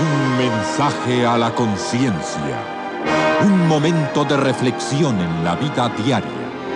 Un mensaje a la conciencia. Un momento de reflexión en la vida diaria.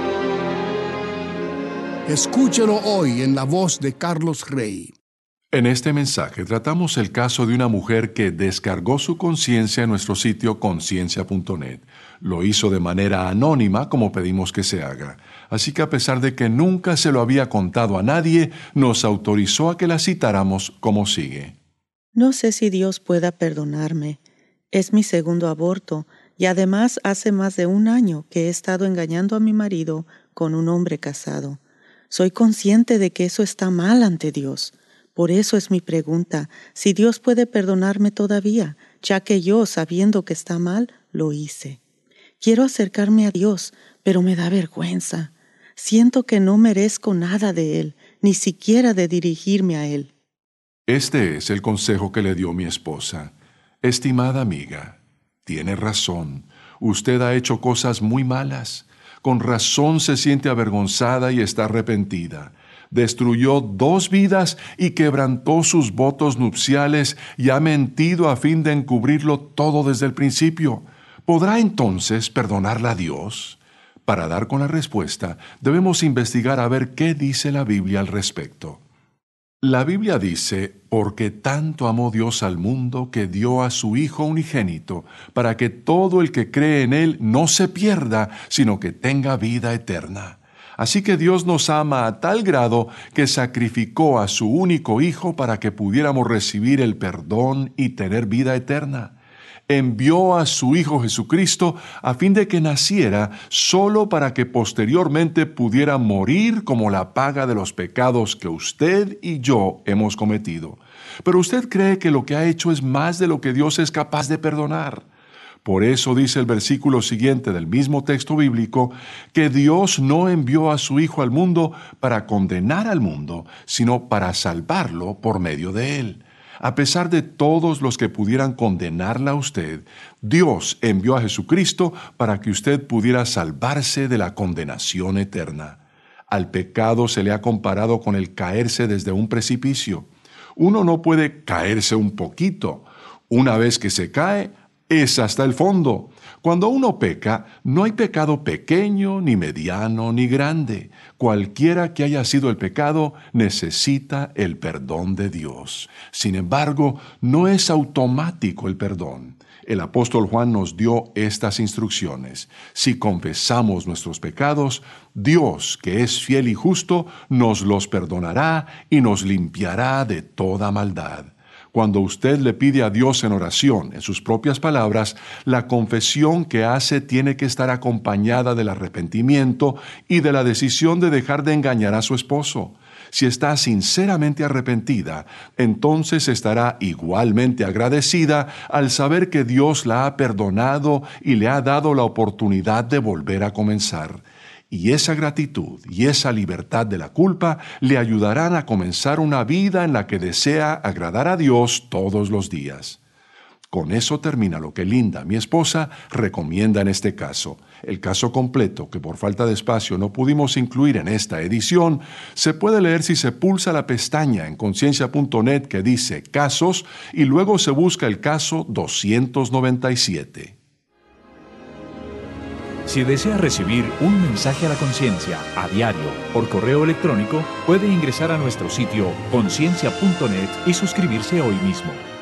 Escúchelo hoy en la voz de Carlos Rey. En este mensaje tratamos el caso de una mujer que descargó su conciencia en nuestro sitio conciencia.net. Lo hizo de manera anónima, como pedimos que se haga. Así que a pesar de que nunca se lo había contado a nadie, nos autorizó a que la citáramos como sigue. No sé si Dios pueda perdonarme. Es mi segundo aborto y además hace más de 1 año que he estado engañando a mi marido con un hombre casado. Soy consciente de que eso está mal ante Dios. Por eso es mi pregunta, si Dios puede perdonarme todavía, ya que yo, sabiendo que está mal, lo hice. Quiero acercarme a Dios, pero me da vergüenza. Siento que no merezco nada de Él, ni siquiera de dirigirme a Él. Este es el consejo que le dio mi esposa. Estimada amiga, tiene razón. Usted ha hecho cosas muy malas. Con razón se siente avergonzada y está arrepentida. Destruyó 2 vidas y quebrantó sus votos nupciales y ha mentido a fin de encubrirlo todo desde el principio. ¿Podrá entonces perdonarla a Dios? Para dar con la respuesta, debemos investigar a ver qué dice la Biblia al respecto. La Biblia dice, porque tanto amó Dios al mundo que dio a su Hijo unigénito, para que todo el que cree en Él no se pierda, sino que tenga vida eterna. Así que Dios nos ama a tal grado que sacrificó a su único Hijo para que pudiéramos recibir el perdón y tener vida eterna. Envió a su Hijo Jesucristo a fin de que naciera solo para que posteriormente pudiera morir como la paga de los pecados que usted y yo hemos cometido. Pero usted cree que lo que ha hecho es más de lo que Dios es capaz de perdonar. Por eso dice el versículo siguiente del mismo texto bíblico que Dios no envió a su Hijo al mundo para condenar al mundo, sino para salvarlo por medio de él. A pesar de todos los que pudieran condenarla a usted, Dios envió a Jesucristo para que usted pudiera salvarse de la condenación eterna. Al pecado se le ha comparado con el caerse desde un precipicio. Uno no puede caerse un poquito. Una vez que se cae, es hasta el fondo. Cuando uno peca, no hay pecado pequeño, ni mediano, ni grande. Cualquiera que haya sido el pecado necesita el perdón de Dios. Sin embargo, no es automático el perdón. El apóstol Juan nos dio estas instrucciones. Si confesamos nuestros pecados, Dios, que es fiel y justo, nos los perdonará y nos limpiará de toda maldad. Cuando usted le pide a Dios en oración, en sus propias palabras, la confesión que hace tiene que estar acompañada del arrepentimiento y de la decisión de dejar de engañar a su esposo. Si está sinceramente arrepentida, entonces estará igualmente agradecida al saber que Dios la ha perdonado y le ha dado la oportunidad de volver a comenzar. Y esa gratitud y esa libertad de la culpa le ayudarán a comenzar una vida en la que desea agradar a Dios todos los días. Con eso termina lo que Linda, mi esposa, recomienda en este caso. El caso completo, que por falta de espacio no pudimos incluir en esta edición, se puede leer si se pulsa la pestaña en conciencia.net que dice Casos y luego se busca el caso 297. Si desea recibir un mensaje a la conciencia a diario por correo electrónico, puede ingresar a nuestro sitio conciencia.net y suscribirse hoy mismo.